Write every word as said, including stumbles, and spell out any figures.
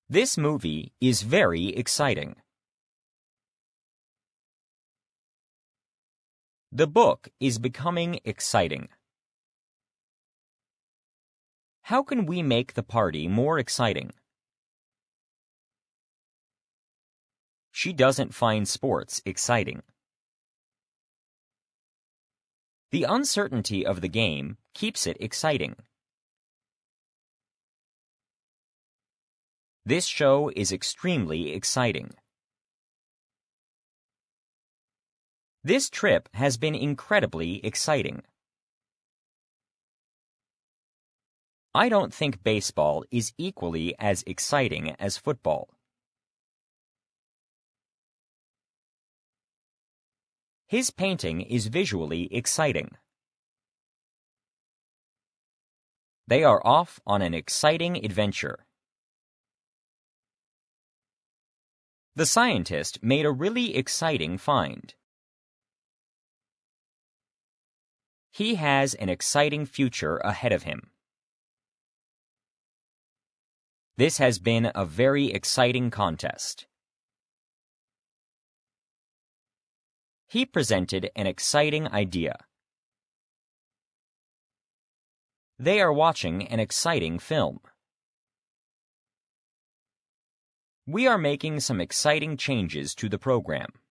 This movie is very exciting. The book is becoming exciting. How can we make the party more exciting? She doesn't find sports exciting. The uncertainty of the game keeps it exciting. This show is extremely exciting. This trip has been incredibly exciting. I don't think baseball is equally as exciting as football. His painting is visually exciting. They are off on an exciting adventure. The scientist made a really exciting find. He has an exciting future ahead of him. This has been a very exciting contest. He presented an exciting idea. They are watching an exciting film. We are making some exciting changes to the program.